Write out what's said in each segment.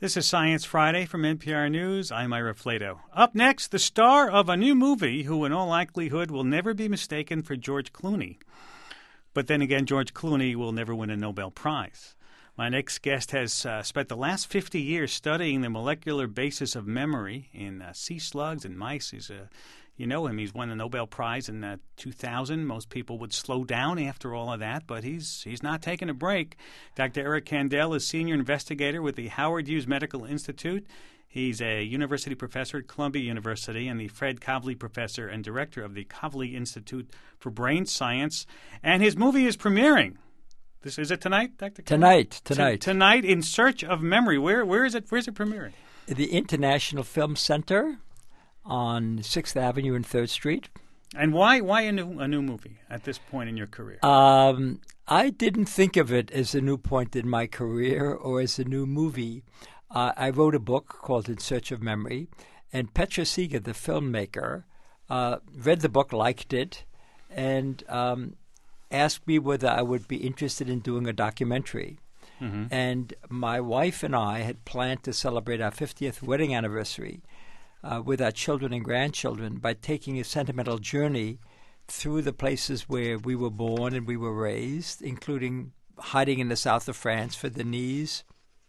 This is Science Friday from NPR News. I'm Ira Flato. Up next, the star of a new movie who in all likelihood will never be mistaken for George Clooney. But then again, George Clooney will never win a Nobel Prize. My next guest has spent the last 50 years studying the molecular basis of memory in sea slugs and mice. You know him. He's won the Nobel Prize in 2000. Most people would slow down after all of that, but he's not taking a break. Dr. Eric Kandel is senior investigator with the Howard Hughes Medical Institute. He's a university professor at Columbia University and the Fred Kavli Professor and director of the Kavli Institute for Brain Science. And his movie is premiering. Is it tonight, Dr. Tonight. Tonight, In Search of Memory. Where is it? Where's it premiering? The International Film Center on 6th Avenue and 3rd Street. And why a new movie at this point in your career? I didn't think of it as a new point in my career or as a new movie. I wrote a book called In Search of Memory, and Petra Seeger, the filmmaker, read the book, liked it, and asked me whether I would be interested in doing a documentary. Mm-hmm. And my wife and I had planned to celebrate our 50th wedding anniversary with our children and grandchildren by taking a sentimental journey through the places where we were born and we were raised, including hiding in the south of France for Denise.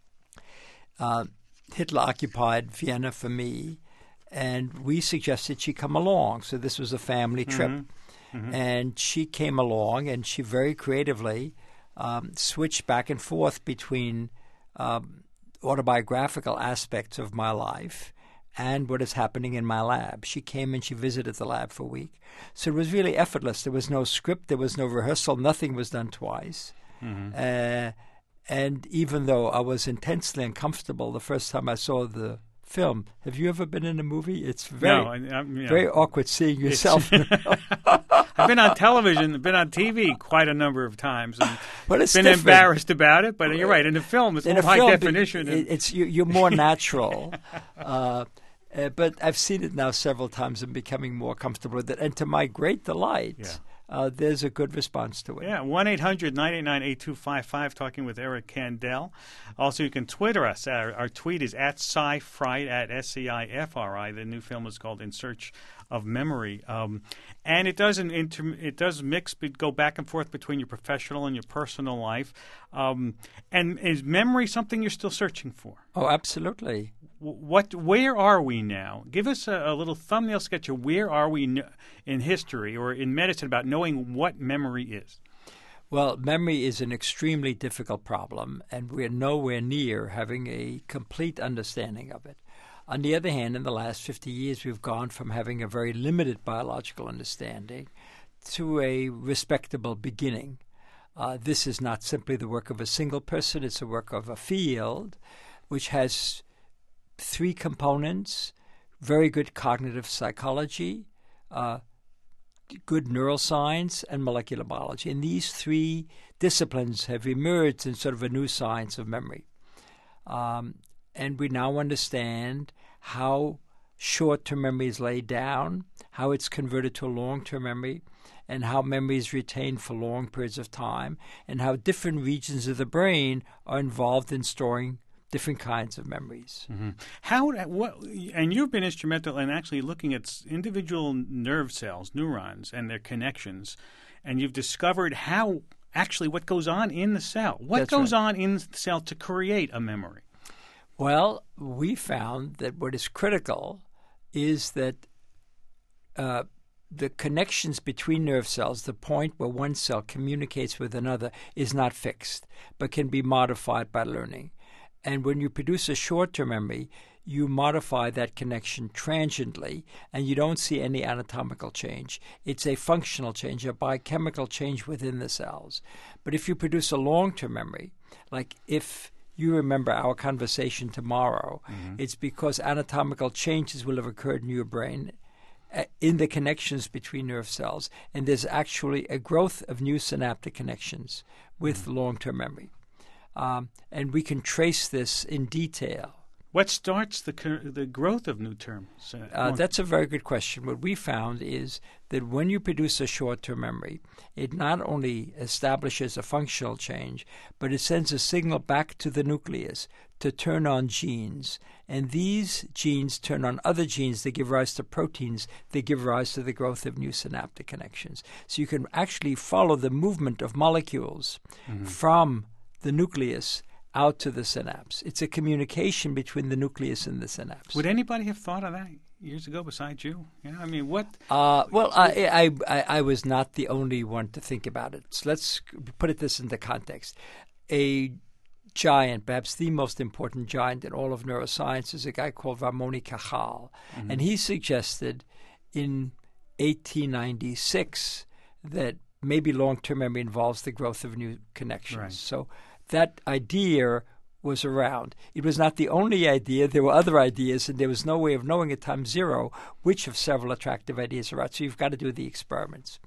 Hitler occupied Vienna for me, and we suggested she come along. So this was a family trip. Mm-hmm. Mm-hmm. And she came along, and she very creatively switched back and forth between autobiographical aspects of my life and what is happening in my lab. She came and she visited the lab for a week. So it was really effortless. There was no script. There was no rehearsal. Nothing was done twice. Mm-hmm. And even though I was intensely uncomfortable the first time I saw the film, have you ever been in a movie? It's very awkward seeing yourself. I've been on television, been on TV quite a number of times, and been different. Embarrassed about it. But you're right. In the film, it's more high definition. You're more natural. But I've seen it now several times and becoming more comfortable with it. And to my great delight, there's a good response to it. Yeah, 1-800-989-8255, talking with Eric Kandel. Also, you can Twitter us. Our tweet is @SciFri, @SCIFRI. The new film is called In Search of Memory. And it does go back and forth between your professional and your personal life. And is memory something you're still searching for? Oh, absolutely. Where are we now? Give us a little thumbnail sketch of where are we in history or in medicine about knowing what memory is. Well, memory is an extremely difficult problem, and we're nowhere near having a complete understanding of it. On the other hand, in the last 50 years, we've gone from having a very limited biological understanding to a respectable beginning. This is not simply the work of a single person. It's the work of a field which has three components: very good cognitive psychology, good neuroscience, and molecular biology. And these three disciplines have emerged in sort of a new science of memory. And we now understand how short-term memory is laid down, how it's converted to a long-term memory, and how memory is retained for long periods of time, and how different regions of the brain are involved in storing different kinds of memories. Mm-hmm. And you've been instrumental in actually looking at individual nerve cells, neurons, and their connections, and you've discovered what goes on in the cell. What goes on in the cell to create a memory? Well, we found that what is critical is that the connections between nerve cells, the point where one cell communicates with another, is not fixed, but can be modified by learning. And when you produce a short-term memory, you modify that connection transiently, and you don't see any anatomical change. It's a functional change, a biochemical change within the cells. But if you produce a long-term memory, like if you remember our conversation tomorrow, it's because anatomical changes will have occurred in your brain in the connections between nerve cells, and there's actually a growth of new synaptic connections with long-term memory. And we can trace this in detail. What starts the growth of new terms? That's a very good question. What we found is that when you produce a short-term memory, it not only establishes a functional change, but it sends a signal back to the nucleus to turn on genes. And these genes turn on other genes that give rise to proteins that give rise to the growth of new synaptic connections. So you can actually follow the movement of molecules from the nucleus out to the synapse. It's a communication between the nucleus and the synapse. Would anybody have thought of that years ago besides you? I mean, what? Well, I was not the only one to think about it. So let's put this into context. A giant, perhaps the most important giant in all of neuroscience, is a guy called Ramon y Cajal. And he suggested in 1896 that maybe long-term memory involves the growth of new connections. Right. So that idea was around. It was not the only idea. There were other ideas, and there was no way of knowing at time zero which of several attractive ideas are out. So you've got to do the experiments.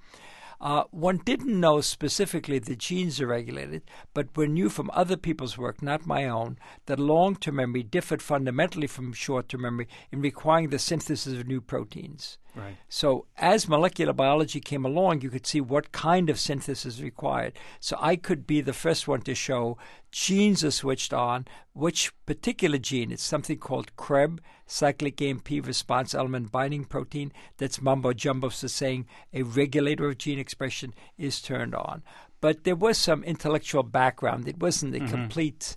One didn't know specifically the genes are regulated, but one knew from other people's work, not my own, that long-term memory differed fundamentally from short-term memory in requiring the synthesis of new proteins. Right. So as molecular biology came along, you could see what kind of synthesis is required. So I could be the first one to show genes are switched on, which particular gene, it's something called CREB, cyclic AMP response element binding protein, that's mumbo-jumbo, so saying a regulator of gene expression is turned on. But there was some intellectual background. It wasn't a complete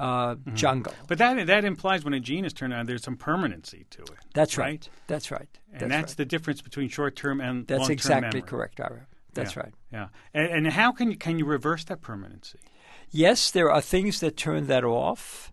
jungle. But that implies when a gene is turned on, there's some permanency to it. That's right. That's right. And that's the difference between short-term and long-term That's exactly memory. correct, Ira. That's right. Yeah. And how can you reverse that permanency? Yes, there are things that turn that off.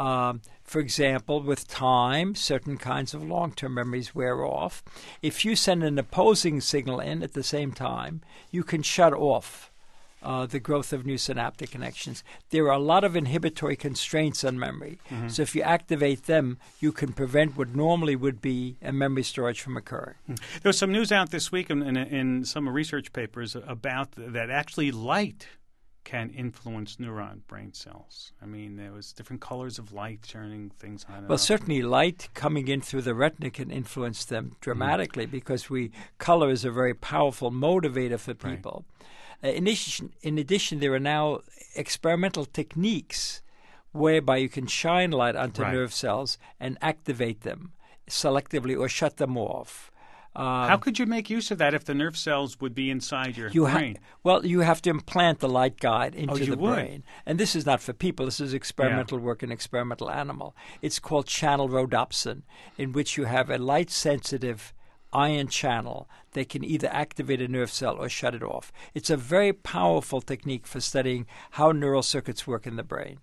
For example, with time, certain kinds of long-term memories wear off. If you send an opposing signal in at the same time, you can shut off the growth of new synaptic connections. There are a lot of inhibitory constraints on memory. So if you activate them, you can prevent what normally would be a memory storage from occurring. There's some news out this week in some research papers about that actually light can influence neuron brain cells. I mean, there was different colors of light turning things on. Well, certainly light coming in through the retina can influence them dramatically because color is a very powerful motivator for people. Right. In addition, there are now experimental techniques whereby you can shine light onto nerve cells and activate them selectively or shut them off. How could you make use of that if the nerve cells would be inside your brain? Well, you have to implant the light guide into the brain. And this is not for people. This is experimental work in experimental animal. It's called channel rhodopsin, in which you have a light-sensitive ion channel that can either activate a nerve cell or shut it off. It's a very powerful technique for studying how neural circuits work in the brain.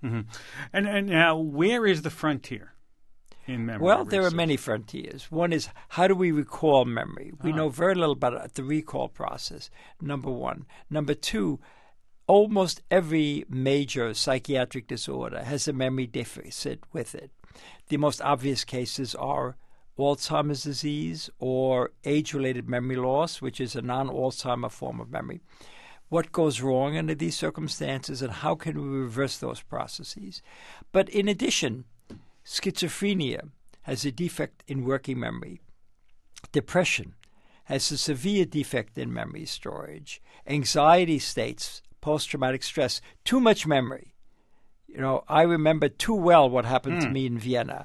And now, where is the frontier in memory? Well, there are many frontiers. One is, how do we recall memory? We know very little about the recall process, number one. Number two, almost every major psychiatric disorder has a memory deficit with it. The most obvious cases are Alzheimer's disease or age-related memory loss, which is a non-Alzheimer form of memory. What goes wrong under these circumstances, and how can we reverse those processes? But in addition, schizophrenia has a defect in working memory. Depression has a severe defect in memory storage. Anxiety states, post-traumatic stress, too much memory. I remember too well what happened to me in Vienna.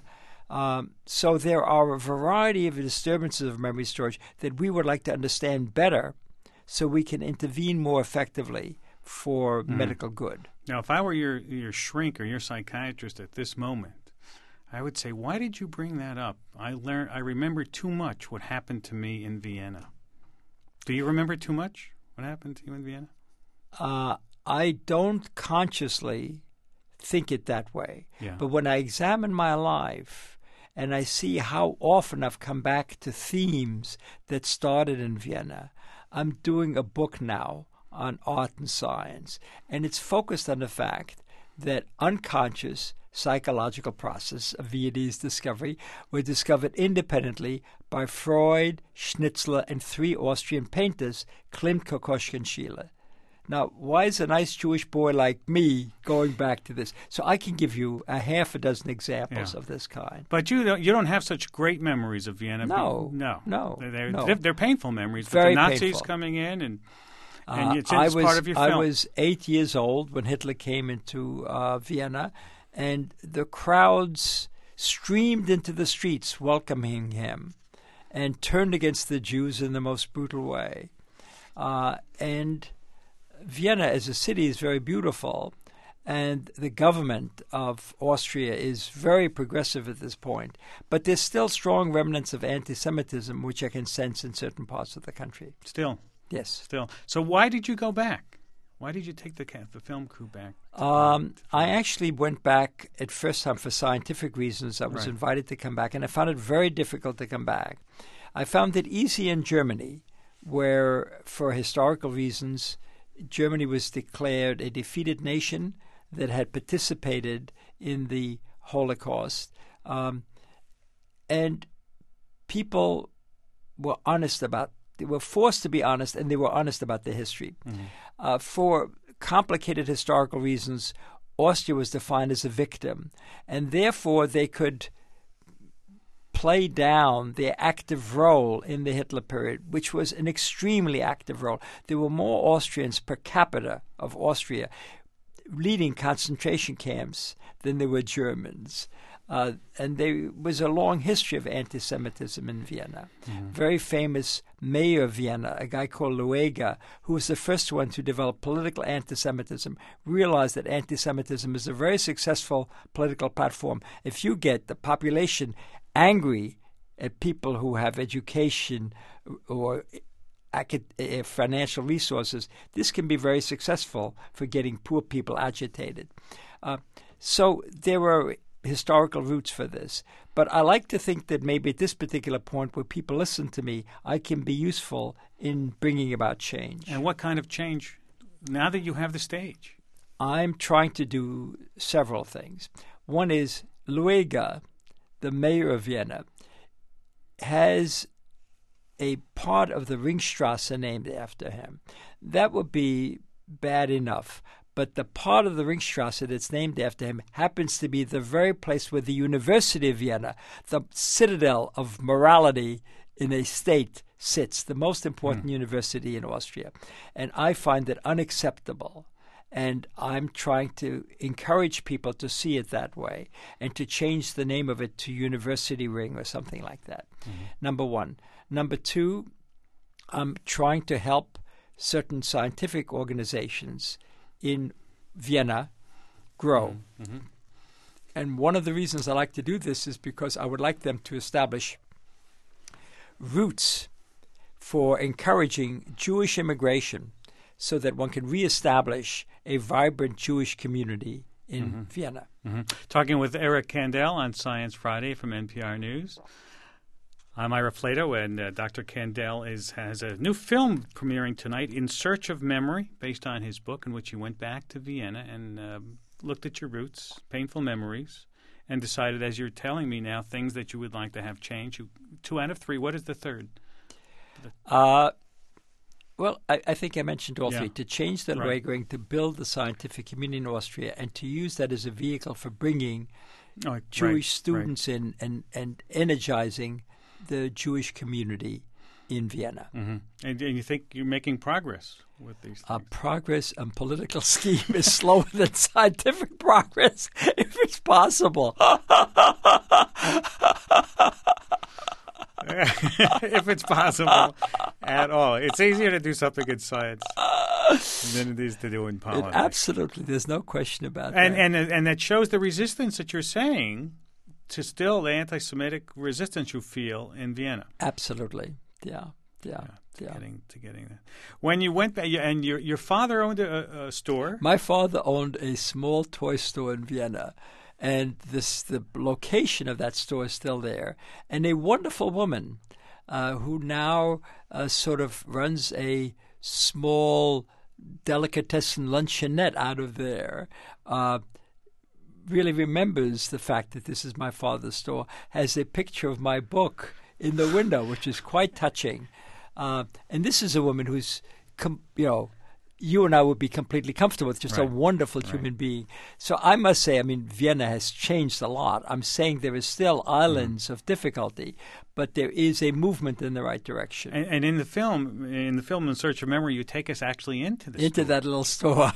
So there are a variety of disturbances of memory storage that we would like to understand better so we can intervene more effectively for medical good. Now, if I were your shrink or your psychiatrist at this moment, I would say, why did you bring that up? I remember too much what happened to me in Vienna. Do you remember too much what happened to you in Vienna? I don't consciously think it that way. Yeah. But when I examine my life and I see how often I've come back to themes that started in Vienna, I'm doing a book now on art and science, and it's focused on the fact that unconscious psychological process of Viennese discovery were discovered independently by Freud, Schnitzler, and 3 Austrian painters, Klimt, Kokoschka, and Schiele. Now, why is a nice Jewish boy like me going back to this? So I can give you a half a dozen examples of this kind. But you don't have such great memories of Vienna. No. They're painful memories. Very the Nazis painful. coming in, and it's I part of your film. I was 8 years old when Hitler came into Vienna, and the crowds streamed into the streets welcoming him and turned against the Jews in the most brutal way. And Vienna as a city is very beautiful, and the government of Austria is very progressive at this point. But there's still strong remnants of anti-Semitism, which I can sense in certain parts of the country. Still. Yes. So why did you go back? Why did you take the film crew back? I actually went back at first time for scientific reasons. I was invited to come back, and I found it very difficult to come back. I found it easy in Germany, where, for historical reasons, Germany was declared a defeated nation that had participated in the Holocaust. And people were they were forced to be honest, and they were honest about their history. Mm-hmm. For complicated historical reasons, Austria was defined as a victim, and therefore they could play down their active role in the Hitler period, which was an extremely active role. There were more Austrians per capita of Austria leading concentration camps than there were Germans. And there was a long history of anti-Semitism in Vienna. Mm-hmm. Very famous mayor of Vienna, a guy called Lueger, who was the first one to develop political anti-Semitism, realized that anti-Semitism is a very successful political platform. If you get the population angry at people who have education or financial resources, this can be very successful for getting poor people agitated. So there were historical roots for this. But I like to think that maybe at this particular point where people listen to me, I can be useful in bringing about change. And what kind of change, now that you have the stage? I'm trying to do several things. One is Lueger, the mayor of Vienna, has a part of the Ringstrasse named after him. That would be bad enough. But the part of the Ringstrasse that's named after him happens to be the very place where the University of Vienna, the citadel of morality in a state, sits, the most important university in Austria. And I find it unacceptable. And I'm trying to encourage people to see it that way and to change the name of it to University Ring or something like that. Mm-hmm. Number one. Number two, I'm trying to help certain scientific organizations in Vienna grow. Mm-hmm. And one of the reasons I like to do this is because I would like them to establish routes for encouraging Jewish immigration so that one can reestablish a vibrant Jewish community in Vienna. Mm-hmm. Talking with Eric Kandel on Science Friday from NPR News. I'm Ira Flato, and Dr. Kandel has a new film premiering tonight, In Search of Memory, based on his book in which he went back to Vienna and looked at your roots, painful memories, and decided, as you're telling me now, things that you would like to have change. 2 out of 3. What is the third? Well, I think I mentioned all three. To change the Luegering, to build the scientific community in Austria, and to use that as a vehicle for bringing Jewish students in and energizing the Jewish community in Vienna. Mm-hmm. And you think you're making progress with these things? Progress and political scheme is slower than scientific progress, if it's possible. If it's possible at all. It's easier to do something in science than it is to do in politics. Absolutely. There's no question about that. And that shows the resistance that you're saying to still the anti-Semitic resistance you feel in Vienna. Absolutely. Yeah. Getting that. When you went back, and your father owned a store? My father owned a small toy store in Vienna. And the location of that store is still there. And a wonderful woman who now sort of runs a small delicatessen luncheonette out of there, really remembers the fact that this is my father's store, has a picture of my book in the window, which is quite touching. And this is a woman who's, you and I would be completely comfortable with, just a Right. wonderful human being. So I must say, I mean, Vienna has changed a lot. I'm saying there is still islands of difficulty, but there is a movement in the right direction. And in the film, In Search of Memory, you take us actually into the Into store. that little store.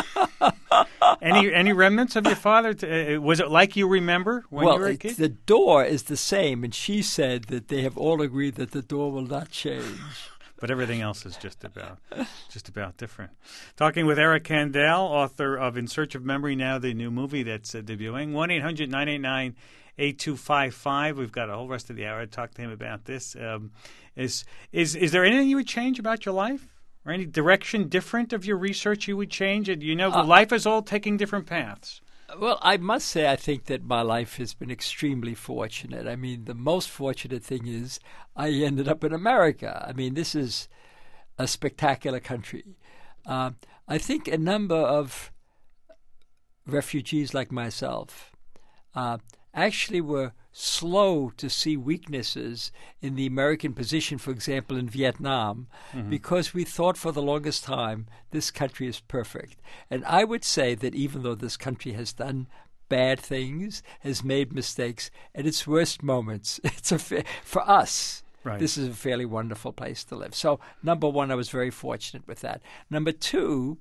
Any remnants of your father? Was it like you remember when you were a kid? The door is the same, and she said that they have all agreed that the door will not change. But everything else is just about different. Talking with Eric Kandel, author of In Search of Memory, now the new movie that's debuting. 1-800-989-8255. We've got a whole rest of the hour to talk to him about this. Is there anything you would change about your life? Or any direction different of your research you would change? And life is all taking different paths. Well, I must say I think that my life has been extremely fortunate. I mean, the most fortunate thing is I ended up in America. I mean, this is a spectacular country. I think a number of refugees like myself actually were slow to see weaknesses in the American position, for example, in Vietnam, because we thought for the longest time this country is perfect. And I would say that even though this country has done bad things, has made mistakes, at its worst moments, for us, Right. This is a fairly wonderful place to live. So, number one, I was very fortunate with that. Number two,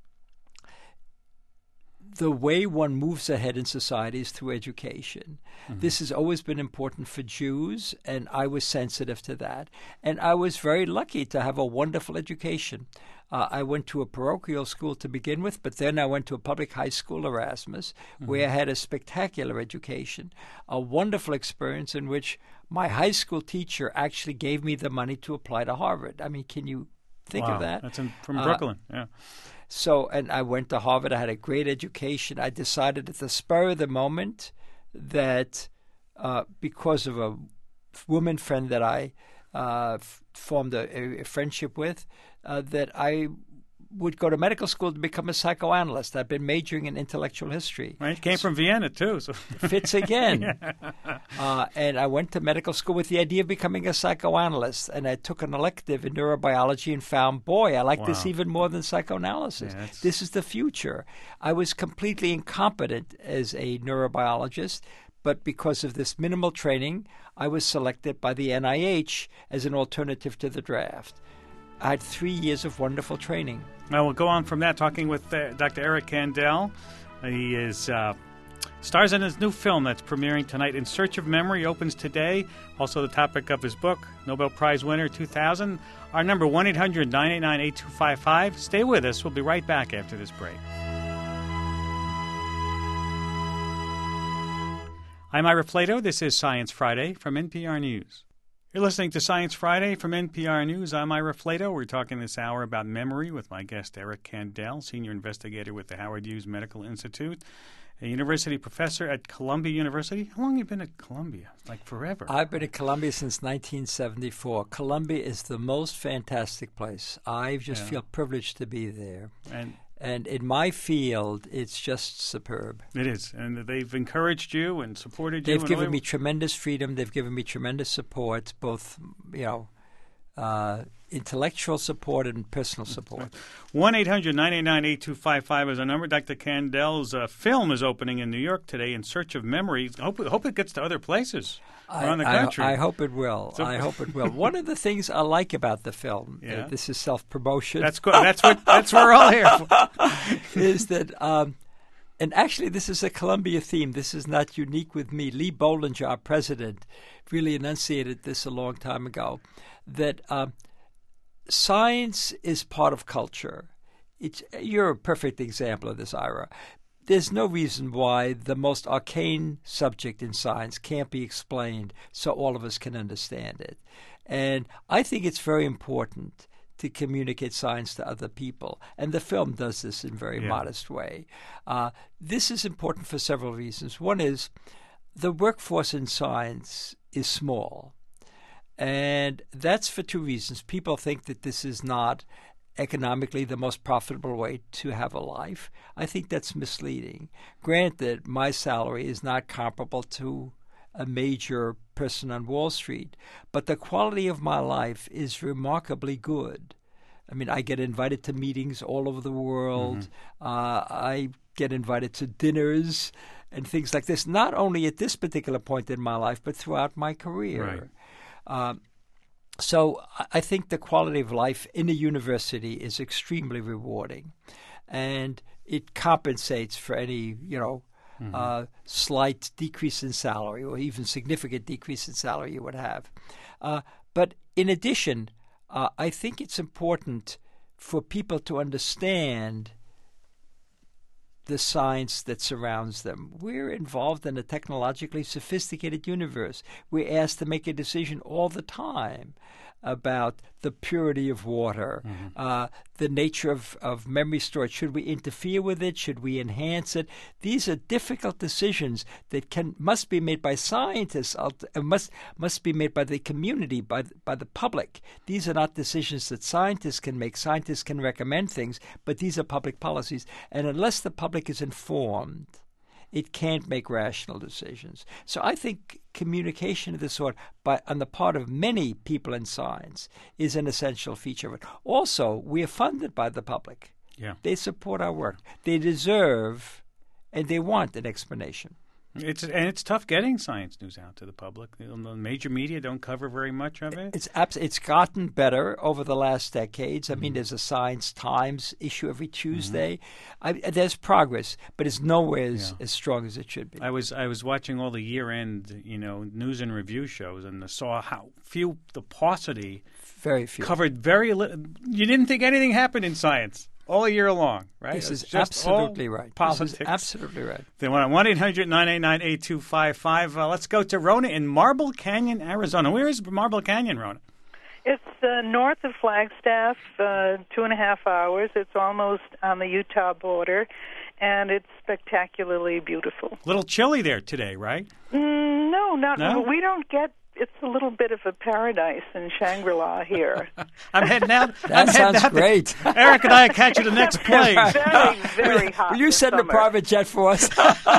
the way one moves ahead in society is through education. This has always been important for Jews, and I was sensitive to that. And I was very lucky to have a wonderful education. I went to a parochial school to begin with, but then I went to a public high school, Erasmus, where I had a spectacular education, a wonderful experience in which my high school teacher actually gave me the money to apply to Harvard. I mean, can you think of that? That's from Brooklyn, yeah. So, and I went to Harvard. I had a great education. I decided at the spur of the moment that because of a woman friend that I formed a friendship with, that I would go to medical school to become a psychoanalyst. I've been majoring in intellectual history. Right, came from Vienna, too. So. Fits again. And I went to medical school with the idea of becoming a psychoanalyst. And I took an elective in neurobiology and found, boy, I like this even more than psychoanalysis. Yeah, this is the future. I was completely incompetent as a neurobiologist, but because of this minimal training, I was selected by the NIH as an alternative to the draft. I had 3 years of wonderful training. Well, we'll go on from that, talking with Dr. Eric Kandel. He stars in his new film that's premiering tonight. In Search of Memory opens today. Also the topic of his book, Nobel Prize winner 2000. Our number, 1-800-989-8255. Stay with us. We'll be right back after this break. I'm Ira Flato. This is Science Friday from NPR News. You're listening to Science Friday from NPR News. I'm Ira Flato. We're talking this hour about memory with my guest, Eric Kandel, senior investigator with the Howard Hughes Medical Institute, a university professor at Columbia University. How long have you been at Columbia? Like forever. I've been at Columbia since 1974. Columbia is the most fantastic place. I just feel privileged to be there. And in my field, it's just superb. It is. And they've encouraged you and supported you. They've given me tremendous freedom. They've given me tremendous support, both, intellectual support and personal support. 1-800-989-8255 is our number. Dr. Kandel's film is opening in New York today, In Search of Memory. Hope it gets to other places around the country. I hope it will. I hope it will. One of the things I like about the film, this is self-promotion. That's good. That's what we're all here for. Is that, and actually this is a Columbia theme. This is not unique with me. Lee Bollinger, our president, really enunciated this a long time ago, that science is part of culture. You're a perfect example of this, Ira. There's no reason why the most arcane subject in science can't be explained so all of us can understand it. And I think it's very important to communicate science to other people. And the film does this in a very modest way. This is important for several reasons. One is the workforce in science is small. And that's for two reasons. People think that this is not economically the most profitable way to have a life. I think that's misleading. Granted, my salary is not comparable to a major person on Wall Street, but the quality of my life is remarkably good. I mean, I get invited to meetings all over the world. I get invited to dinners and things like this, not only at this particular point in my life, but throughout my career. Right. So I think the quality of life in a university is extremely rewarding, and it compensates for any, slight decrease in salary or even significant decrease in salary you would have. But in addition, I think it's important for people to understand the science that surrounds them. We're involved in a technologically sophisticated universe. We're asked to make a decision all the time about the purity of water, the nature of memory storage. Should we interfere with it? Should we enhance it? These are difficult decisions that must be made by scientists, must be made by the community, by the public. These are not decisions that scientists can make. Scientists can recommend things, but these are public policies. And unless the public is informed, it can't make rational decisions. So I think communication of this sort on the part of many people in science is an essential feature of it. Also, we are funded by the public. Yeah. They support our work. They deserve and they want an explanation. It's tough getting science news out to the public. The major media don't cover very much of it. It's gotten better over the last decades. I mean, there's a Science Times issue every Tuesday. There's progress, but it's nowhere as strong as it should be. I was watching all the year-end news and review shows, and I saw how few the paucity. Very few Covered very little. You didn't think anything happened in science all year long, right? This is absolutely right. Politics. This is absolutely right. They want 1-800-989-8255. Let's go to Rona in Marble Canyon, Arizona. Where is Marble Canyon, Rona? It's north of Flagstaff, 2.5 hours. It's almost on the Utah border, and it's spectacularly beautiful. A little chilly there today, right? No, not. No? We don't get. It's a little bit of a paradise in Shangri-La here. I'm heading out. That sounds great. Eric and I catch you the next plane. Very, very hot. Will you send a private jet for us?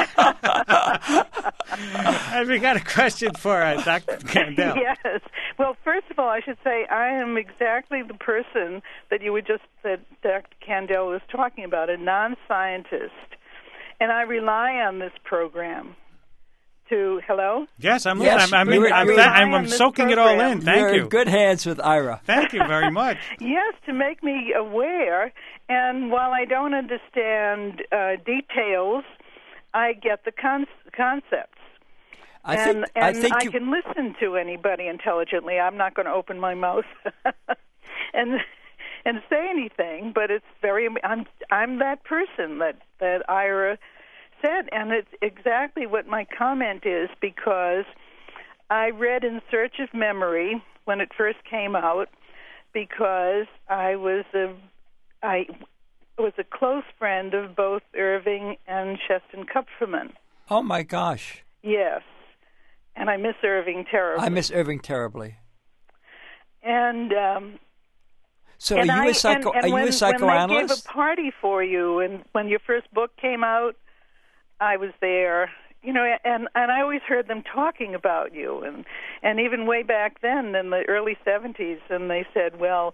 And we got a question for Dr. Kandel. Yes. Well, first of all, I should say I am exactly the person that that Dr. Kandel was talking about, a non-scientist, and I rely on this program. Hello? Yes, I'm Yes, I'm soaking it all in. Thank You're you. in good hands with Ira. Thank you very much. Yes, to make me aware. And while I don't understand details, I get the concepts. I think I can listen to anybody intelligently. I'm not going to open my mouth and say anything, but it's very. I'm that person that Ira said, and it's exactly what my comment is, because I read In Search of Memory when it first came out, because I was a close friend of both Irving and Sheston Kupferman. Oh my gosh! Yes, and I miss Irving terribly. I miss Irving terribly. And so, are you a psychoanalyst? When they gave a party for you, and when your first book came out, I was there, and I always heard them talking about you, and even way back then in the early 70s, and they said, well,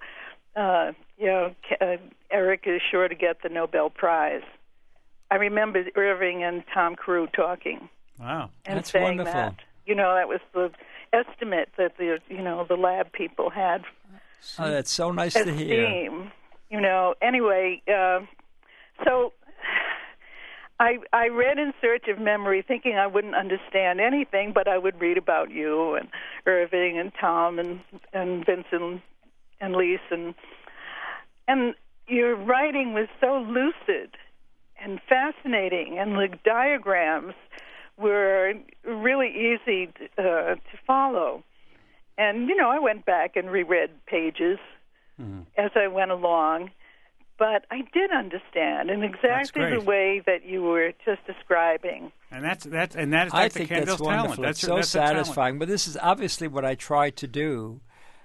Eric is sure to get the Nobel Prize. I remember Irving and Tom Carew talking. Wow, and that's saying wonderful. That. That was the estimate that the lab people had. Oh, that's so nice to hear. Anyway, so I read In Search of Memory thinking I wouldn't understand anything, but I would read about you and Irving and Tom and Vincent and Lise, and your writing was so lucid and fascinating, and the diagrams were really easy to follow. And, I went back and reread pages as I went along. But I did understand in exactly the way that you were just describing. And that is I think that's wonderful. Talent. It's so satisfying. But this is obviously what I try to do.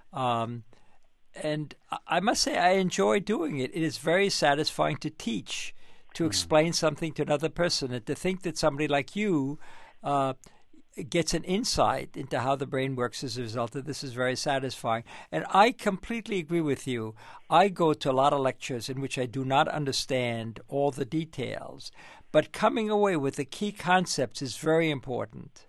And I must say I enjoy doing it. It is very satisfying to teach, to explain something to another person, and to think that somebody like you gets an insight into how the brain works as a result of this is very satisfying. And I completely agree with you. I go to a lot of lectures in which I do not understand all the details, but coming away with the key concepts is very important.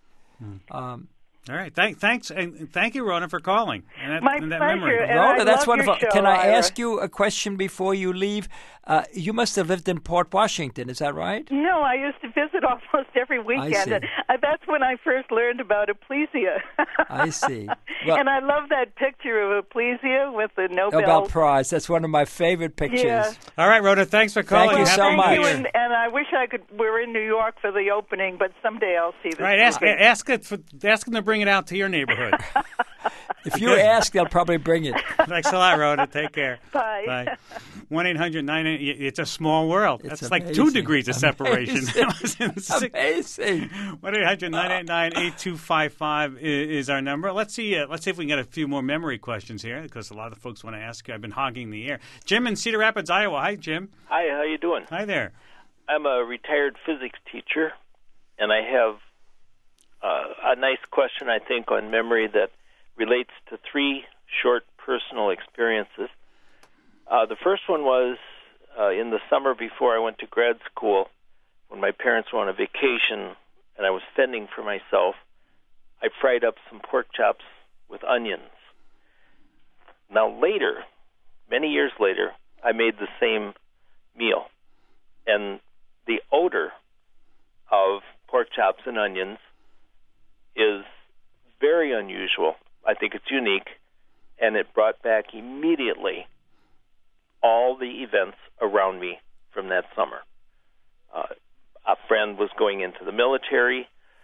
All right. Thanks, and thank you, Rona, for calling. My and that pleasure. memory. And Rona, I that's love your wonderful. show, Can I Ira. ask you a question before you leave? You must have lived in Port Washington, is that right? No, I used to visit almost every weekend. see. And that's when I first learned about aplesia. I see. Well, and I love that picture of aplesia with the Nobel Prize. That's one of my favorite pictures. Yeah. All right, Rona, thanks for calling. Thank you so Thank much. you, and I wish I could. We're in New York for the opening, but someday I'll see this. Right, movie. ask them to bring it out to your neighborhood. If you ask, they'll probably bring it. Thanks a lot, Rhoda. Take care. Bye. Bye. 1-800-988. It's a small world. It's That's like amazing. 2 degrees of separation. Amazing. 1-800-989-8255 is our number. Let's see if we can get a few more memory questions here, because a lot of folks want to ask you. I've been hogging the air. Jim in Cedar Rapids, Iowa. Hi, Jim. Hi, how you doing? Hi there. I'm a retired physics teacher, and I have a nice question, I think, on memory that relates to 3 short personal experiences. The first one was in the summer before I went to grad school, when my parents were on a vacation and I was fending for myself. I fried up some pork chops with onions. Now later, many years later, I made the same meal, and the odor of pork chops and onions is very unusual. I think it's unique, and it brought back immediately all the events around me from that summer. A friend was going into the military.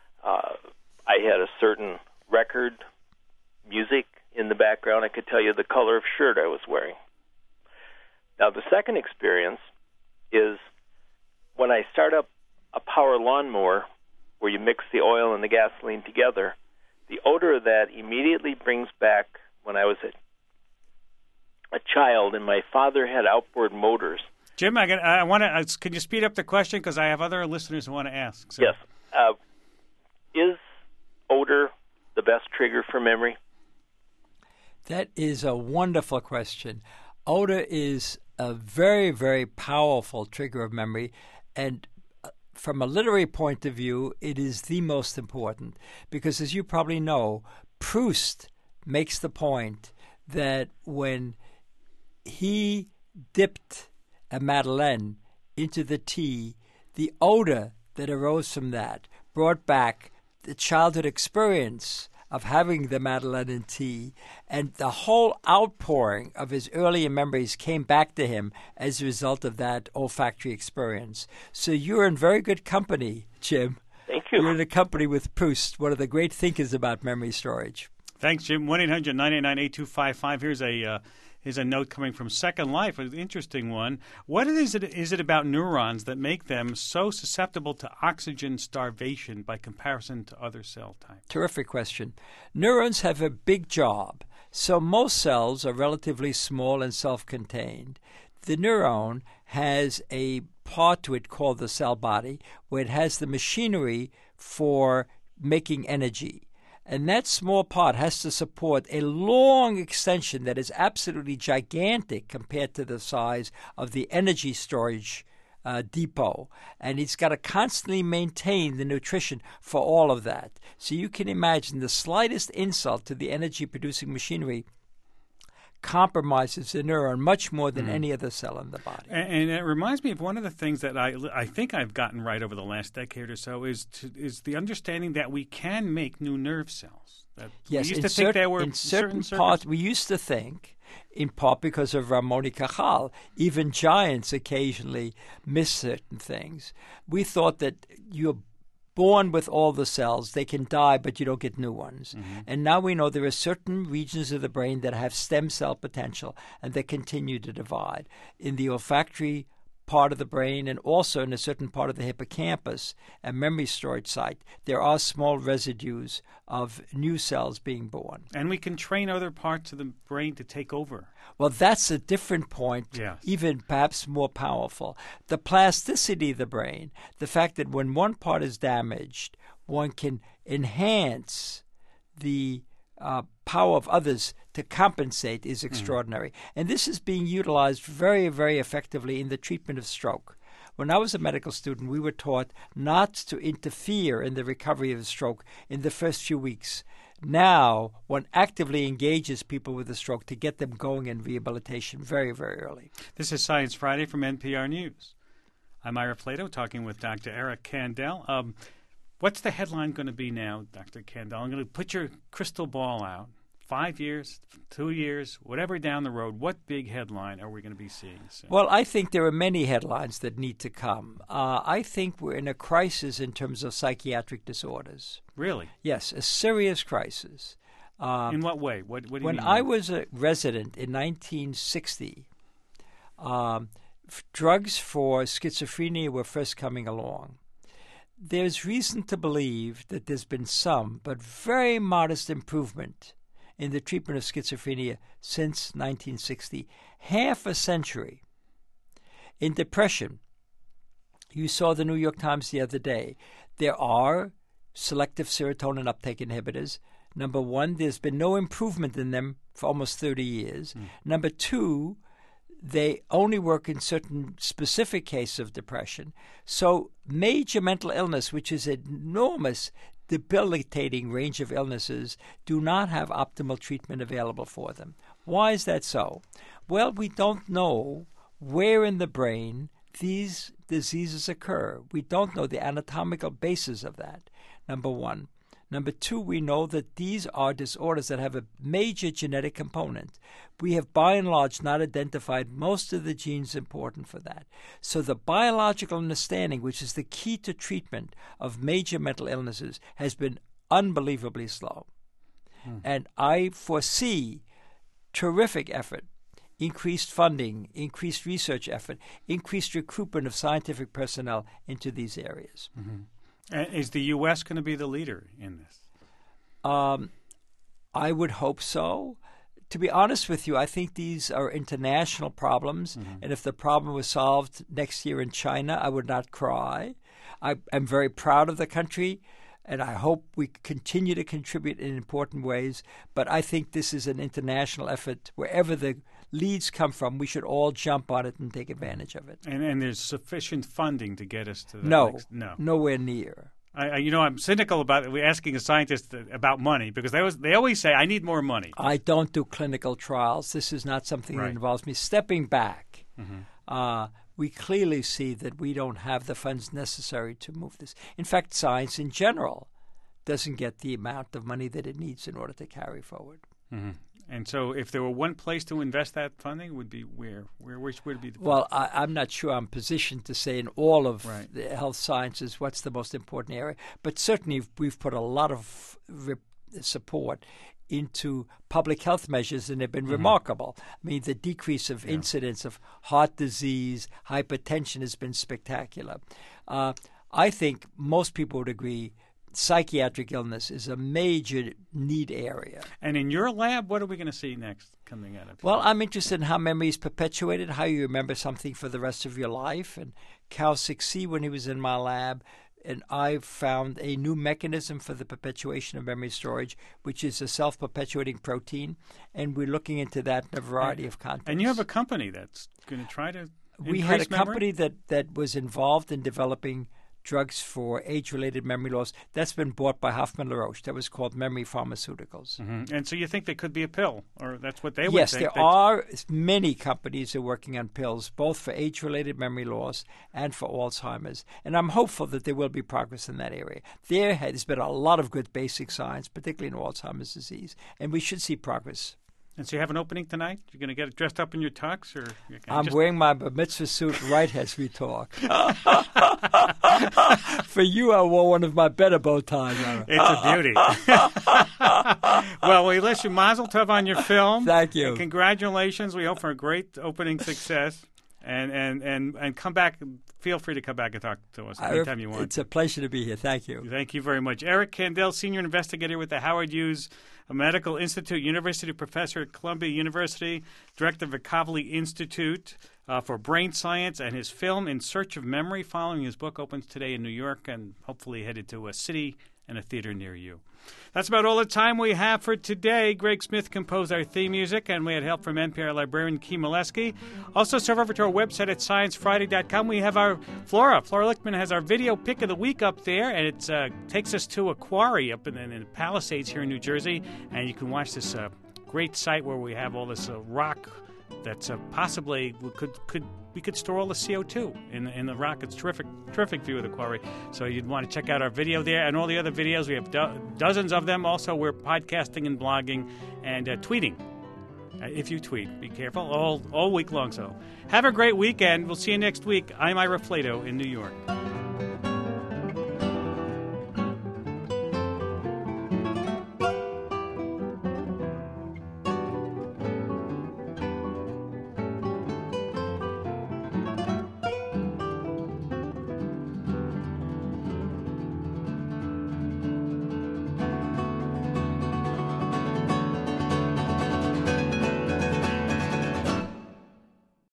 I had a certain record, music in the background. I could tell you the color of shirt I was wearing. Now, the second experience is when I start up a power lawnmower where you mix the oil and the gasoline together. The odor of that immediately brings back when I was a child, and my father had outboard motors. Jim, I want to. Can you speed up the question, because I have other listeners who want to ask? So. Yes. Is odor the best trigger for memory? That is a wonderful question. Odor is a very, very powerful trigger of memory, and from a literary point of view, it is the most important because, as you probably know, Proust makes the point that when he dipped a Madeleine into the tea, the odor that arose from that brought back the childhood experience of having the Madeleine in tea, and the whole outpouring of his earlier memories came back to him as a result of that olfactory experience. So you're in very good company, Jim. Thank you. You're in a company with Proust, one of the great thinkers about memory storage. Thanks, Jim. 1-800-989-8255. Here's a note coming from Second Life, an interesting one. What is it about neurons that make them so susceptible to oxygen starvation by comparison to other cell types? Terrific question. Neurons have a big job. So most cells are relatively small and self-contained. The neuron has a part to it called the cell body, where it has the machinery for making energy. And that small part has to support a long extension that is absolutely gigantic compared to the size of the energy storage depot. And it's got to constantly maintain the nutrition for all of that. So you can imagine the slightest insult to the energy-producing machinery compromises the neuron much more than any other cell in the body. And it reminds me of one of the things that I think I've gotten right over the last decade or so is the understanding that we can make new nerve cells. Yes, we used to think there were in certain parts. We used to think, in part because of Ramon y Cajal, even giants occasionally miss certain things. We thought that you're born with all the cells. They can die, but you don't get new ones. Mm-hmm. And now we know there are certain regions of the brain that have stem cell potential, and they continue to divide. In the olfactory part of the brain and also in a certain part of the hippocampus, a memory storage site, there are small residues of new cells being born. And we can train other parts of the brain to take over. Well, that's a different point, yes. Even perhaps more powerful. The plasticity of the brain, the fact that when one part is damaged, one can enhance the power of others to compensate is extraordinary. And this is being utilized very, very effectively in the treatment of stroke. When I was a medical student, we were taught not to interfere in the recovery of a stroke in the first few weeks. Now, one actively engages people with a stroke to get them going in rehabilitation very, very early. This is Science Friday from NPR News. I'm Ira Flato talking with Dr. Eric Kandel. What's the headline going to be now, Dr. Kandel? I'm going to put your crystal ball out. 5 years, 2 years, whatever down the road, what big headline are we going to be seeing soon? Well, I think there are many headlines that need to come. I think we're in a crisis in terms of psychiatric disorders. Really? Yes, a serious crisis. In what way? What do you mean? When I was a resident in 1960, drugs for schizophrenia were first coming along. There's reason to believe that there's been some, but very modest improvement in the treatment of schizophrenia since 1960, half a century. In depression, you saw the New York Times the other day, there are selective serotonin uptake inhibitors. Number one, there's been no improvement in them for almost 30 years. Number two, they only work in certain specific cases of depression. So major mental illness, which is an enormous debilitating range of illnesses, do not have optimal treatment available for them. Why is that so? Well, we don't know where in the brain these diseases occur. We don't know the anatomical basis of that, number one. Number two, we know that these are disorders that have a major genetic component. We have, by and large, not identified most of the genes important for that. So the biological understanding, which is the key to treatment of major mental illnesses, has been unbelievably slow. And I foresee terrific effort, increased funding, increased research effort, increased recruitment of scientific personnel into these areas. Is the U.S. going to be the leader in this? I would hope so. To be honest with you, I think these are international problems, and if the problem was solved next year in China, I would not cry. I'm very proud of the country, and I hope we continue to contribute in important ways, but I think this is an international effort. Wherever the leads come from, we should all jump on it and take advantage of it. And there's sufficient funding to get us to that? No, no, nowhere near. I'm cynical about asking a scientist about money because they always say, I need more money. I don't do clinical trials. This is not something that involves me. Stepping back, we clearly see that we don't have the funds necessary to move this. In fact, science in general doesn't get the amount of money that it needs in order to carry forward. And so if there were one place to invest that funding, it would be where? Which would be the place? Well, I'm not sure I'm positioned to say in all of the health sciences what's the most important area, but certainly we've put a lot of support into public health measures, and they've been remarkable. I mean, the decrease of incidence of heart disease, hypertension has been spectacular. I think most people would agree psychiatric illness is a major need area. And in your lab, what are we going to see next coming out of it? Well, I'm interested in how memory is perpetuated, how you remember something for the rest of your life. And Cal 6C, when he was in my lab, and I found a new mechanism for the perpetuation of memory storage, which is a self-perpetuating protein, and we're looking into that in a variety of contexts. And you have a company that's going to try to We had a company that was involved in developing drugs for age-related memory loss. That's been bought by Hoffman LaRoche. That was called Memory Pharmaceuticals. And so you think there could be a pill, or that's what they would Yes, think? Yes, there are many companies that are working on pills, both for age-related memory loss and for Alzheimer's. And I'm hopeful that there will be progress in that area. There has been a lot of good basic science, particularly in Alzheimer's disease, and we should see progress. And so you have an opening tonight? You're going to get dressed up in your tux? Or I'm wearing my bar mitzvah suit right as we talk. For you, I wore one of my better bow ties. It's a beauty. Well, we wish you mazel tov on your film. Thank you. And congratulations. We hope for a great opening success. And come back. Feel free to come back and talk to us anytime you want. It's a pleasure to be here. Thank you. Thank you very much. Eric Kandel, Senior Investigator with the Howard Hughes Medical Institute, University Professor at Columbia University, Director of the Kavli Institute for Brain Science, and his film In Search of Memory, following his book, opens today in New York and hopefully headed to a city and a theater near you. That's about all the time we have for today. Greg Smith composed our theme music, and we had help from NPR librarian Kim Molesky. Also, serve over to our website at sciencefriday.com. We have our Flora Lichtman has our video pick of the week up there, and it takes us to a quarry up in the Palisades here in New Jersey, and you can watch this great site where we have all this rock that's possibly we could store all the CO2 in the rock. It's terrific view of the quarry. So you'd want to check out our video there and all the other videos. We have dozens of them. Also, we're podcasting and blogging and tweeting. If you tweet, be careful all week long. So have a great weekend. We'll see you next week. I'm Ira Flato in New York.